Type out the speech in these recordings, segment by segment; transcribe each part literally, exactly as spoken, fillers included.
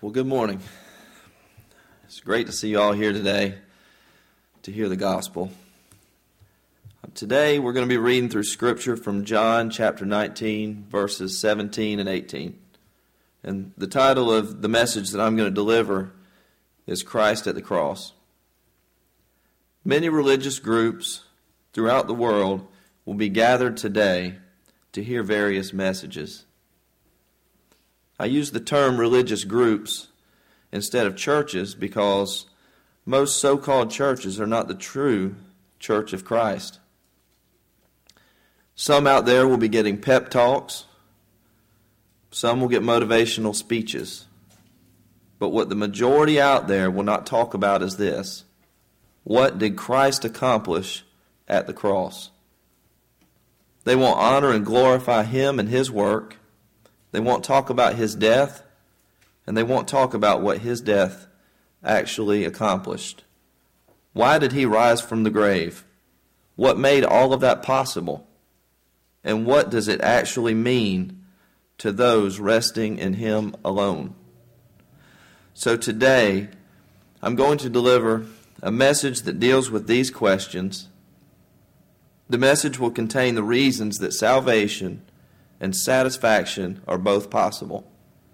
Well, good morning. It's great to see you all here today to hear the gospel. Today we're going to be reading through Scripture from John chapter nineteen, verses seventeen and eighteen. And the title of the message that I'm going to deliver is Christ at the Cross. Many religious groups throughout the world will be gathered today to hear various messages. I use the term religious groups instead of churches because most so-called churches are not the true Church of Christ. Some out there will be getting pep talks. Some will get motivational speeches. But what the majority out there will not talk about is this: what did Christ accomplish at the cross? They won't honor and glorify Him and His work. They won't talk about His death, and they won't talk about what His death actually accomplished. Why did He rise from the grave? What made all of that possible? And what does it actually mean to those resting in Him alone? So today, I'm going to deliver a message that deals with these questions. The message will contain the reasons that salvation and satisfaction are both possible.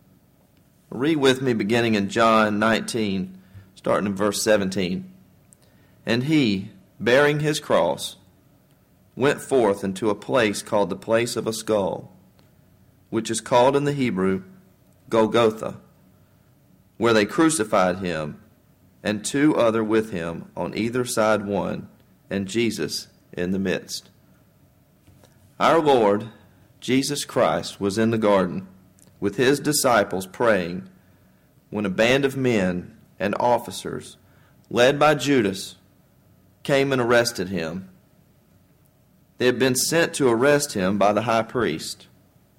Read with me beginning in John nineteen, starting in verse seventeen. And he, bearing his cross, went forth into a place called the place of a skull, which is called in the Hebrew Golgotha, where they crucified him, and two other with him, on either side one, and Jesus in the midst. Our Lord Jesus Christ was in the garden with his disciples praying when a band of men and officers, led by Judas, came and arrested him. They had been sent to arrest him by the high priest.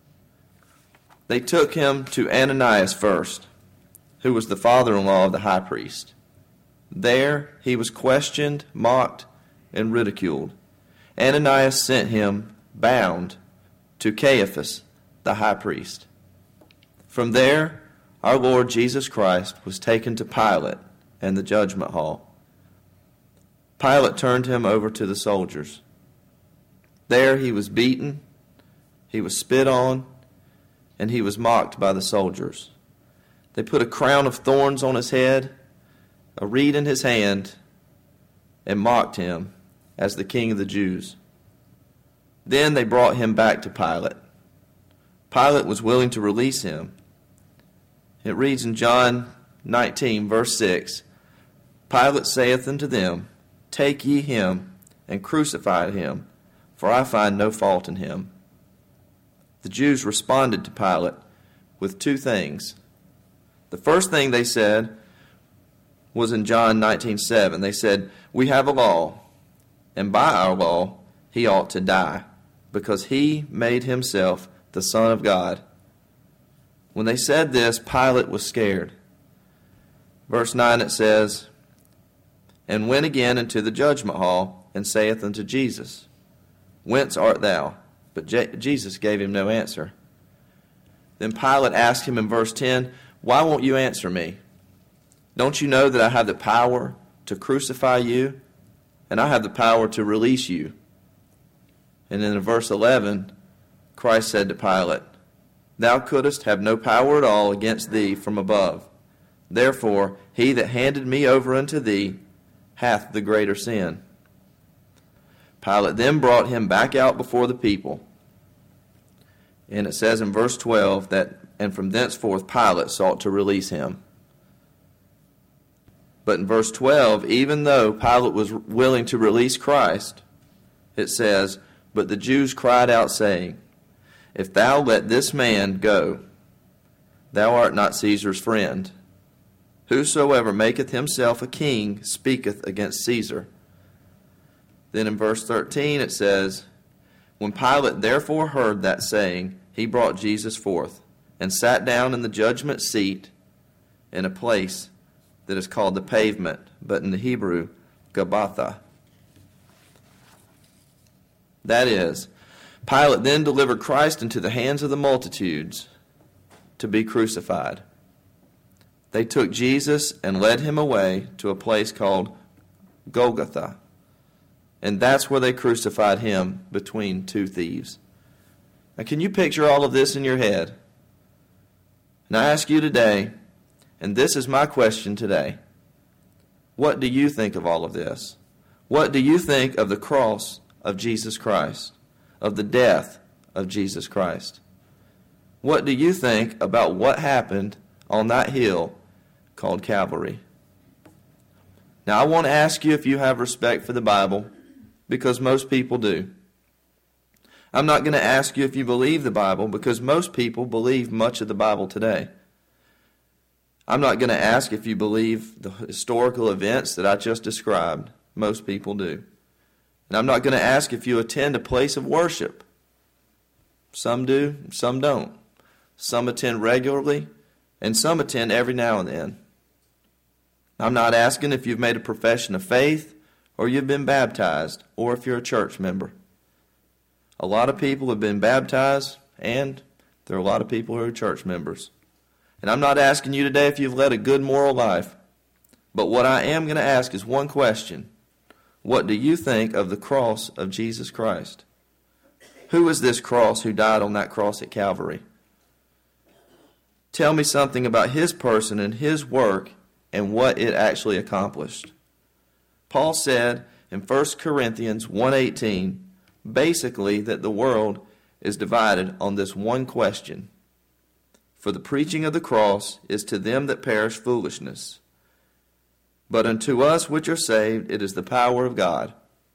They took him to Ananias first, who was the father-in-law of the high priest. There he was questioned, mocked, and ridiculed. Ananias sent him bound to Caiaphas, the high priest. From there, our Lord Jesus Christ was taken to Pilate and the judgment hall. Pilate turned him over to the soldiers. There he was beaten, he was spit on, and he was mocked by the soldiers. They put a crown of thorns on his head, a reed in his hand, and mocked him as the King of the Jews. Then they brought him back to Pilate. Pilate was willing to release him. It reads in John nineteen, verse six, Pilate saith unto them, Take ye him, and crucify him, for I find no fault in him. The Jews responded to Pilate with two things. The first thing they said was in John nineteen seven. They said, We have a law, and by our law he ought to die, because he made himself the Son of God. When they said this, Pilate was scared. Verse nine, it says, And went again into the judgment hall, and saith unto Jesus, Whence art thou? But Je- Jesus gave him no answer. Then Pilate asked him in verse ten, Why won't you answer me? Don't you know that I have the power to crucify you, and I have the power to release you? And then in verse eleven, Christ said to Pilate, Thou couldst have no power at all against thee from above. Therefore, he that handed me over unto thee hath the greater sin. Pilate then brought him back out before the people. And it says in verse twelve that, And from thenceforth Pilate sought to release him. But in verse twelve, even though Pilate was willing to release Christ, it says, But the Jews cried out, saying, If thou let this man go, thou art not Caesar's friend. Whosoever maketh himself a king speaketh against Caesar. Then in verse thirteen it says, When Pilate therefore heard that saying, he brought Jesus forth, and sat down in the judgment seat in a place that is called the Pavement, but in the Hebrew, Gabbatha. That is, Pilate then delivered Christ into the hands of the multitudes to be crucified. they took Jesus and led him away to a place called Golgotha. And that's where they crucified him between two thieves. Now, can you picture all of this in your head? And I ask you today, and this is my question today, what do you think of all of this? What do you think of the cross of Jesus Christ, of the death of Jesus Christ? What do you think about what happened on that hill called Calvary? Now, I want to ask you if you have respect for the Bible, because most people do. I'm not going to ask you if you believe the Bible, because most people believe much of the Bible today. I'm not going to ask if you believe the historical events that I just described. Most people do. And I'm not going to ask if you attend a place of worship. Some do, some don't. Some attend regularly, and some attend every now and then. I'm not asking if you've made a profession of faith, or you've been baptized, or if you're a church member. A lot of people have been baptized, and there are a lot of people who are church members. And I'm not asking you today if you've led a good moral life. But what I am going to ask is one question. What do you think of the cross of Jesus Christ? Who is this cross who died on that cross at Calvary? Tell me something about his person and his work and what it actually accomplished. Paul said in First Corinthians one eighteen, basically that the world is divided on this one question. For the preaching of the cross is to them that perish foolishness, but unto us which are saved it is the power of God.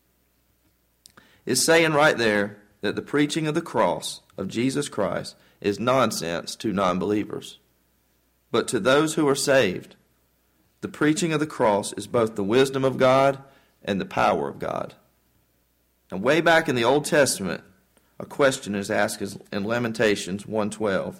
It's saying right there that the preaching of the cross of Jesus Christ is nonsense to non-believers. But to those who are saved, the preaching of the cross is both the wisdom of God and the power of God. And way back in the Old Testament, a question is asked in Lamentations one twelve.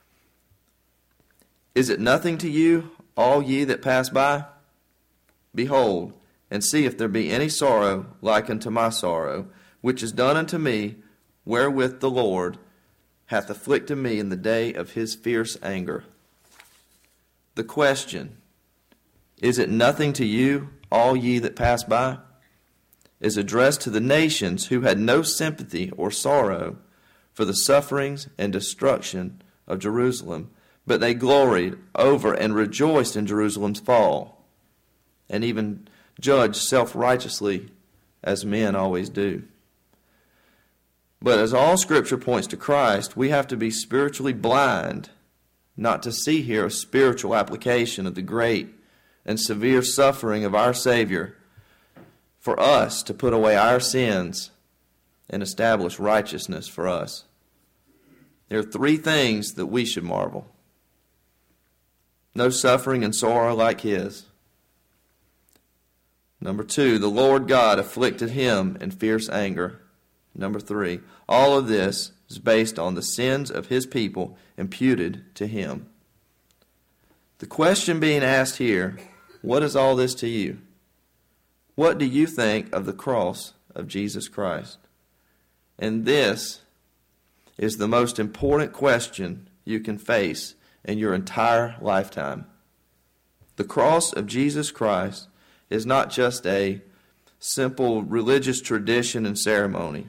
Is it nothing to you, all ye that pass by? Behold, and see if there be any sorrow like unto my sorrow, which is done unto me, wherewith the Lord hath afflicted me in the day of his fierce anger. The question, is it nothing to you, all ye that pass by, is addressed to the nations who had no sympathy or sorrow for the sufferings and destruction of Jerusalem, but they gloried over and rejoiced in Jerusalem's fall, and even judged self-righteously as men always do. But as all Scripture points to Christ, we have to be spiritually blind not to see here a spiritual application of the great and severe suffering of our Savior for us to put away our sins and establish righteousness for us. There are three things that we should marvel. No suffering and sorrow like his. Number two, the Lord God afflicted him in fierce anger. Number three, all of this is based on the sins of his people imputed to him. The question being asked here, what is all this to you? What do you think of the cross of Jesus Christ? And this is the most important question you can face in your entire lifetime. The cross of Jesus Christ is not just a simple religious tradition and ceremony.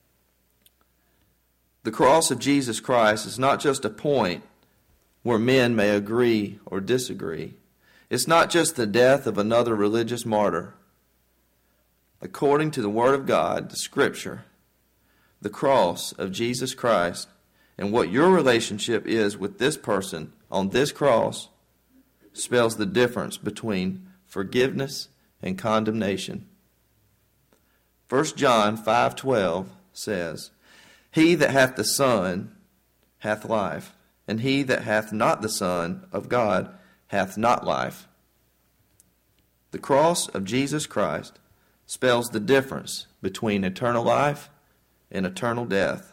The cross of Jesus Christ is not just a point where men may agree or disagree. It's not just the death of another religious martyr. According to the Word of God, the Scripture, the cross of Jesus Christ and what your relationship is with this person on this cross spells the difference between forgiveness and condemnation. First John five twelve says, He that hath the Son hath life, and he that hath not the Son of God hath not life. The cross of Jesus Christ spells the difference between eternal life and eternal death.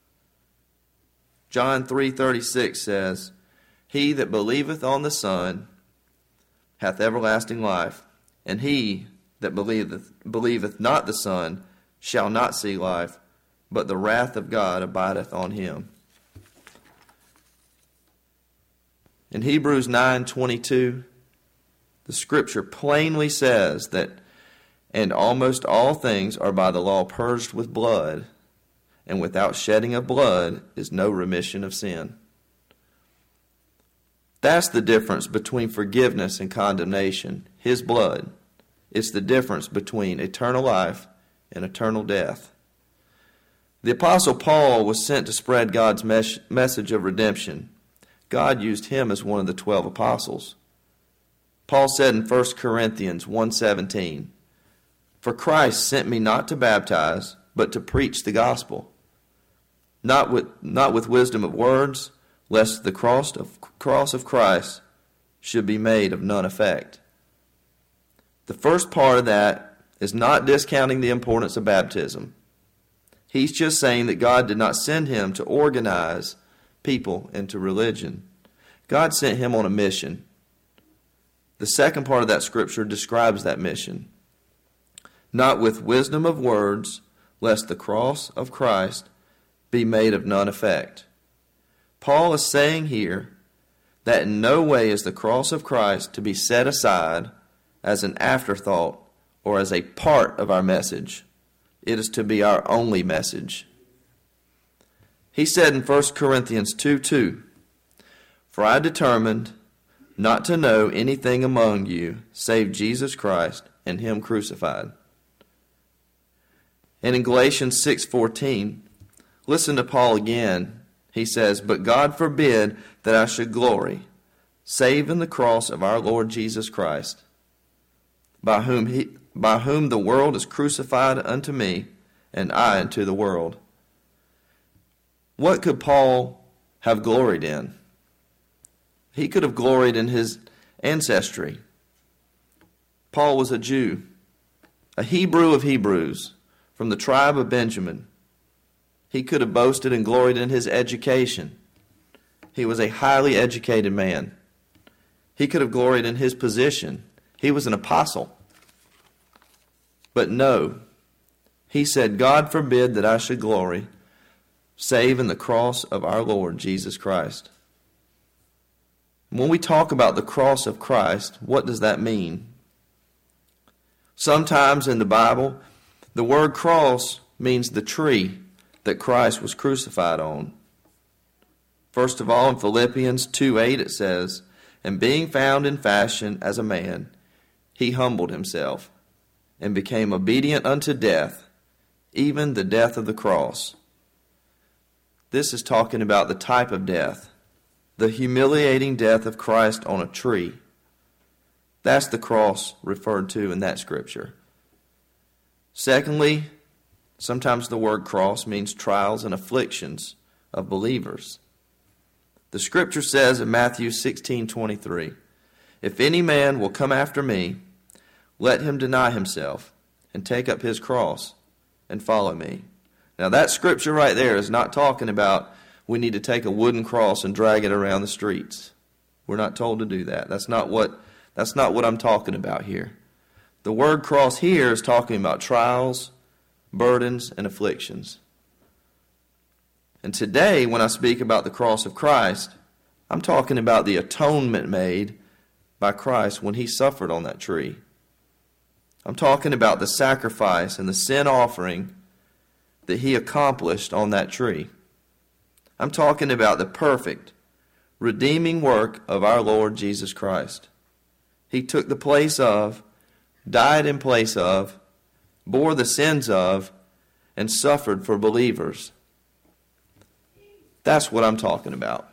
John three thirty-six says, He that believeth on the Son hath everlasting life, and he that believeth, believeth not the Son shall not see life, but the wrath of God abideth on him. In Hebrews nine twenty-two, the Scripture plainly says that, and almost all things are by the law purged with blood, and without shedding of blood is no remission of sin. That's the difference between forgiveness and condemnation. His blood. It's the difference between eternal life and eternal death. The Apostle Paul was sent to spread God's mes- message of redemption. God used him as one of the twelve apostles. Paul said in First Corinthians one seventeen, "For Christ sent me not to baptize, but to preach the gospel, not with, not with wisdom of words, lest the cross of, cross of Christ should be made of none effect." The first part of that is not discounting the importance of baptism. He's just saying that God did not send him to organize people into religion. God sent him on a mission. The second part of that scripture describes that mission. Not with wisdom of words, lest the cross of Christ be made of none effect. Paul is saying here that in no way is the cross of Christ to be set aside as an afterthought or as a part of our message. It is to be our only message. He said in First Corinthians two two, "For I determined not to know anything among you save Jesus Christ and him crucified." And in Galatians six fourteen, listen to Paul again. He says, "But God forbid that I should glory, save in the cross of our Lord Jesus Christ, by whom he, by whom the world is crucified unto me, and I unto the world." What could Paul have gloried in? He could have gloried in his ancestry. Paul was a Jew, a Hebrew of Hebrews, from the tribe of Benjamin. He could have boasted and gloried in his education. He was a highly educated man. He could have gloried in his position. He was an apostle. But no, he said, "God forbid that I should glory, save in the cross of our Lord Jesus Christ." When we talk about the cross of Christ, what does that mean? Sometimes in the Bible, the word cross means the tree that Christ was crucified on. First of all, in Philippians two eight it says, "And being found in fashion as a man, he humbled himself, and became obedient unto death, even the death of the cross." This is talking about the type of death, the humiliating death of Christ on a tree. That's the cross referred to in that scripture. Secondly, sometimes the word cross means trials and afflictions of believers. The scripture says in Matthew sixteen twenty-three, "If any man will come after me, let him deny himself and take up his cross and follow me." Now that scripture right there is not talking about we need to take a wooden cross and drag it around the streets. We're not told to do that. That's not what, that's not what I'm talking about here. The word cross here is talking about trials, burdens, and afflictions. And today, when I speak about the cross of Christ, I'm talking about the atonement made by Christ when he suffered on that tree. I'm talking about the sacrifice and the sin offering that he accomplished on that tree. I'm talking about the perfect, redeeming work of our Lord Jesus Christ. He took the place of, died in place of, bore the sins of, and suffered for believers. That's what I'm talking about.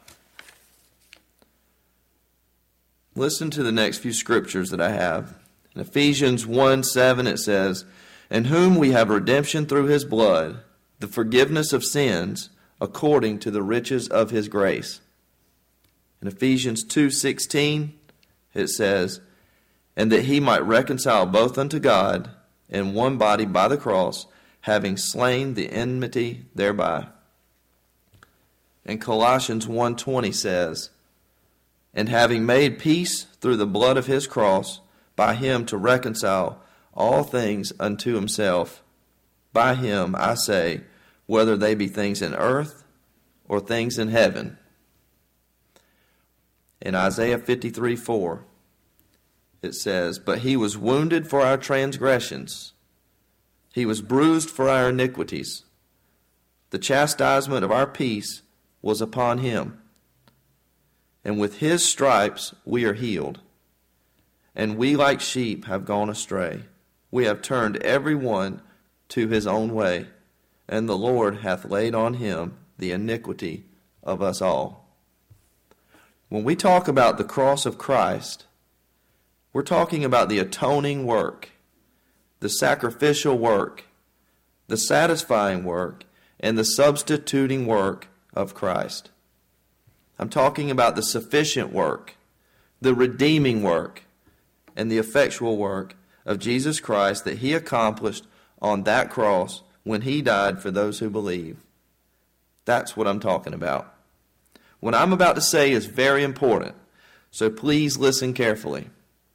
Listen to the next few scriptures that I have. In Ephesians one seven it says, "In whom we have redemption through his blood, the forgiveness of sins, according to the riches of his grace." In Ephesians two sixteen it says, "And that he might reconcile both unto God in one body by the cross, having slain the enmity thereby." And Colossians one twenty says, "And having made peace through the blood of his cross, by him to reconcile all things unto himself. By him, I say, whether they be things in earth or things in heaven." In Isaiah fifty-three four, it says, "But he was wounded for our transgressions. He was bruised for our iniquities. The chastisement of our peace was upon him. And with his stripes we are healed. And we like sheep have gone astray. We have turned every one to his own way. And the Lord hath laid on him the iniquity of us all." When we talk about the cross of Christ, we're talking about the atoning work, the sacrificial work, the satisfying work, and the substituting work of Christ. I'm talking about the sufficient work, the redeeming work, and the effectual work of Jesus Christ that he accomplished on that cross when he died for those who believe. That's what I'm talking about. What I'm about to say is very important, so please listen carefully.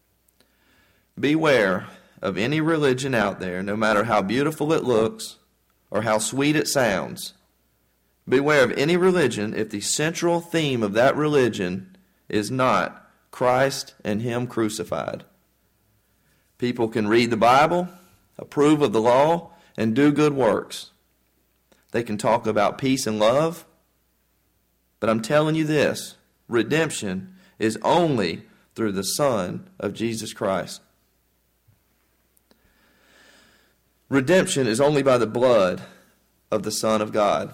Beware of any religion out there, no matter how beautiful it looks or how sweet it sounds. Beware of any religion if the central theme of that religion is not Christ and him crucified. People can read the Bible, approve of the law, and do good works. They can talk about peace and love. But I'm telling you this, redemption is only through the Son of Jesus Christ. Redemption is only by the blood of the Son of God.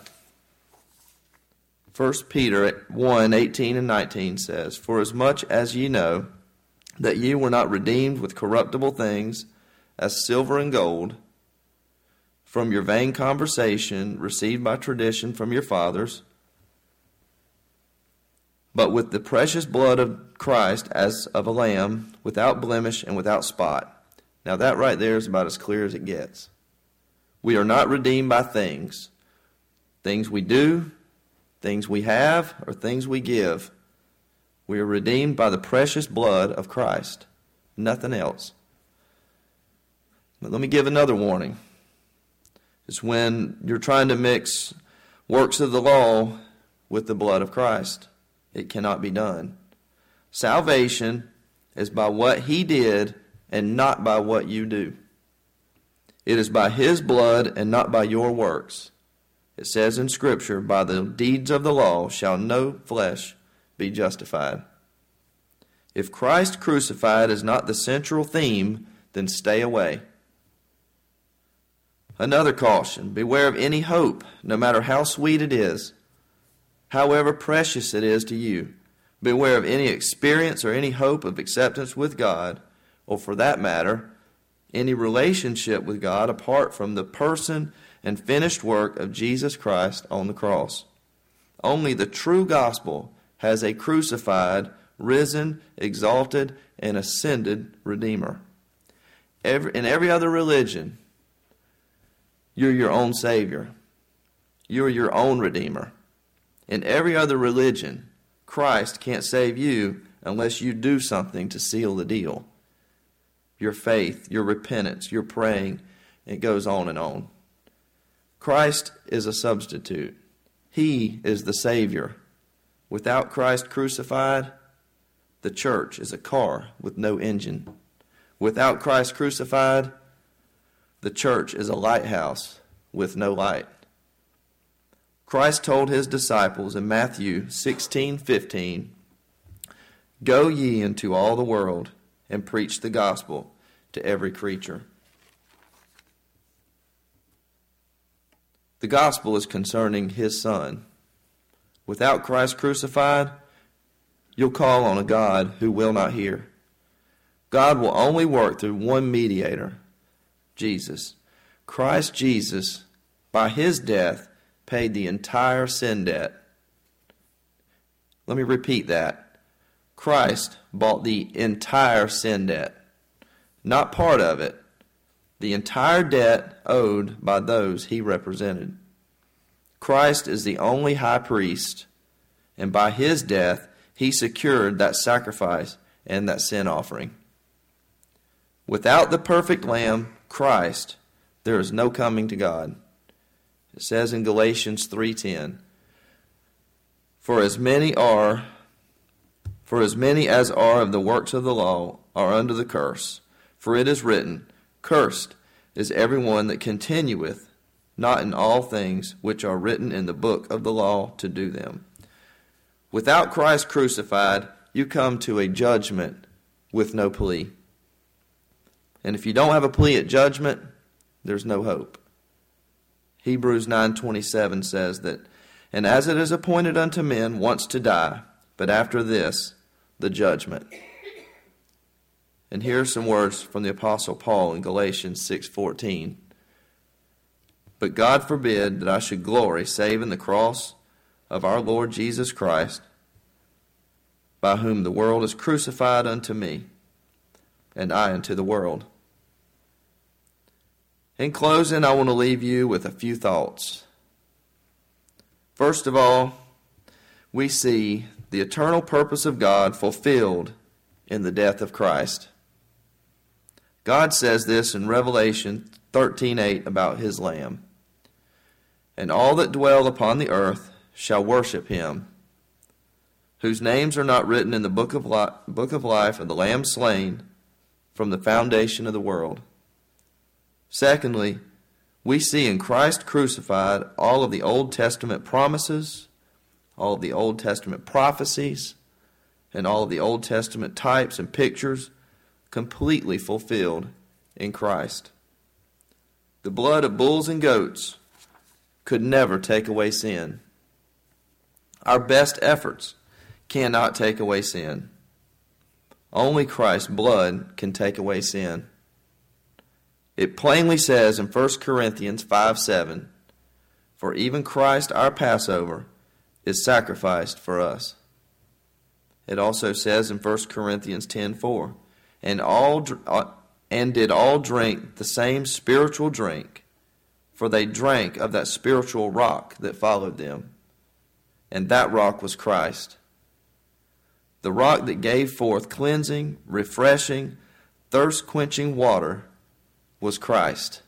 First Peter one, eighteen and nineteen says, "For as much as ye know that ye were not redeemed with corruptible things, as silver and gold, from your vain conversation received by tradition from your fathers, but with the precious blood of Christ as of a lamb, without blemish and without spot." Now that right there is about as clear as it gets. We are not redeemed by things. Things we do, things we have, or things we give. We are redeemed by the precious blood of Christ. Nothing else. But let me give another warning. It's when you're trying to mix works of the law with the blood of Christ. It cannot be done. Salvation is by what he did and not by what you do. It is by his blood and not by your works. It says in Scripture, "By the deeds of the law shall no flesh be justified." If Christ crucified is not the central theme, then stay away. Another caution, beware of any hope, no matter how sweet it is, however precious it is to you. Beware of any experience or any hope of acceptance with God, or for that matter, any relationship with God apart from the person and finished work of Jesus Christ on the cross. Only the true gospel has a crucified, risen, exalted, and ascended Redeemer. Every, in every other religion, you're your own Savior. You're your own Redeemer. In every other religion, Christ can't save you unless you do something to seal the deal. Your faith, your repentance, your praying, it goes on and on. Christ is a substitute. He is the Savior. Without Christ crucified, the church is a car with no engine. Without Christ crucified, the church is a lighthouse with no light. Christ told his disciples in Matthew sixteen fifteen, "Go ye into all the world and preach the gospel to every creature." The gospel is concerning his Son. Without Christ crucified, you'll call on a God who will not hear. God will only work through one mediator, Jesus. Christ Jesus, by his death, paid the entire sin debt. Let me repeat that. Christ bought the entire sin debt. Not part of it. The entire debt owed by those he represented. Christ is the only high priest, and by his death, he secured that sacrifice and that sin offering. Without the perfect Lamb, Christ, there is no coming to God. It says in Galatians three ten, "For as many are For as many as are of the works of the law are under the curse. For it is written, Cursed is every one that continueth not in all things which are written in the book of the law to do them. Without Christ crucified, you come to a judgment with no plea. And if you don't have a plea at judgment, there's no hope. Hebrews nine twenty-seven says that, And as it is appointed unto men once to die, but after this, the judgment. And here are some words from the Apostle Paul in Galatians six fourteen. But God forbid that I should glory save in the cross of our Lord Jesus Christ, by whom the world is crucified unto me, and I unto the world. In closing, I want to leave you with a few thoughts. First of all, we see the eternal purpose of God fulfilled in the death of Christ. God says this in Revelation thirteen eight about his Lamb. And all that dwell upon the earth shall worship him, whose names are not written in the book of, li- book of life of the Lamb slain from the foundation of the world. Secondly, we see in Christ crucified all of the Old Testament promises, all of the Old Testament prophecies, and all of the Old Testament types and pictures completely fulfilled in Christ. The blood of bulls and goats could never take away sin. Our best efforts cannot take away sin. Only Christ's blood can take away sin. It plainly says in First Corinthians five seven, For even Christ our Passover is sacrificed for us. It also says in First Corinthians ten four, And all and did all drink the same spiritual drink, for they drank of that spiritual rock that followed them, and that rock was Christ. The rock that gave forth cleansing, refreshing, thirst-quenching water was Christ.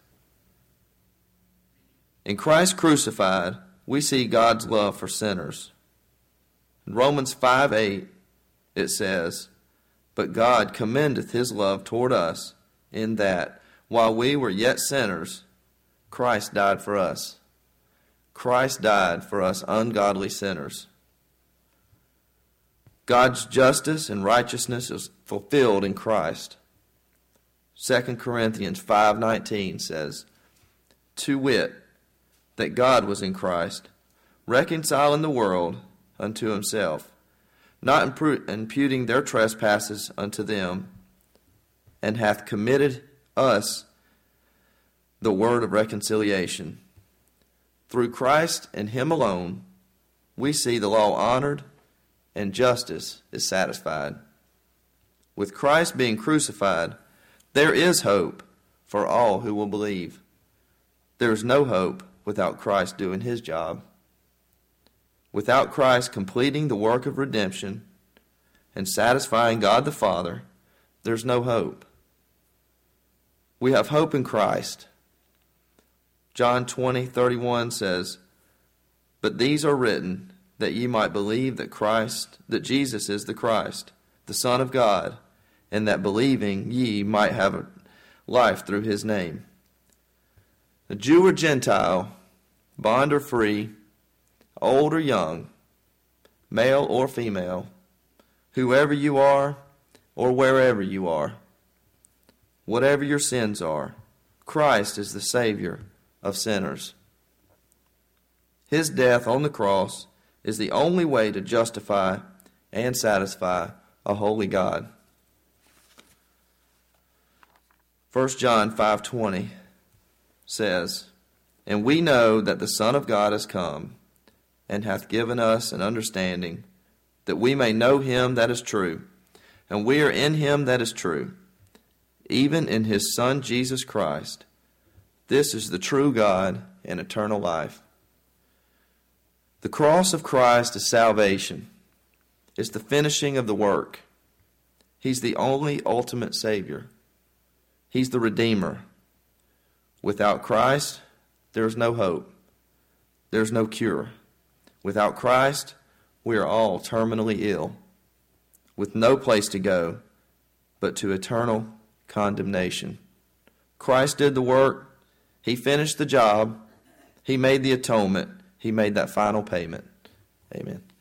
In Christ crucified, we see God's love for sinners. In Romans five eight, it says, But God commendeth his love toward us, in that, while we were yet sinners, Christ died for us. Christ died for us ungodly sinners. God's justice and righteousness is fulfilled in Christ. Second Corinthians five nineteen says, To wit, that God was in Christ, reconciling the world unto himself, not imputing their trespasses unto them, and hath committed us the word of reconciliation. Through Christ and him alone, we see the law honored and justice is satisfied. With Christ being crucified, there is hope for all who will believe. There is no hope without Christ doing his job. Without Christ completing the work of redemption and satisfying God the Father, there's no hope. We have hope in Christ. John twenty thirty-one says, But these are written, that ye might believe that Christ, that Jesus is the Christ, the Son of God, and that believing ye might have life through his name. A Jew or Gentile, bond or free, old or young, male or female, whoever you are or wherever you are, whatever your sins are, Christ is the Savior of sinners. His death on the cross is the only way to justify and satisfy a holy God. First John five twenty says, And we know that the Son of God is come, and hath given us an understanding, that we may know him that is true, and we are in him that is true, even in his Son Jesus Christ. This is the true God and eternal life. The cross of Christ is salvation. It's the finishing of the work. He's the only ultimate Savior. He's the Redeemer. Without Christ, there's no hope. There's no cure. Without Christ, we are all terminally ill. with no place to go but to eternal condemnation. Christ did the work. He finished the job. He made the atonement. He made that final payment. Amen.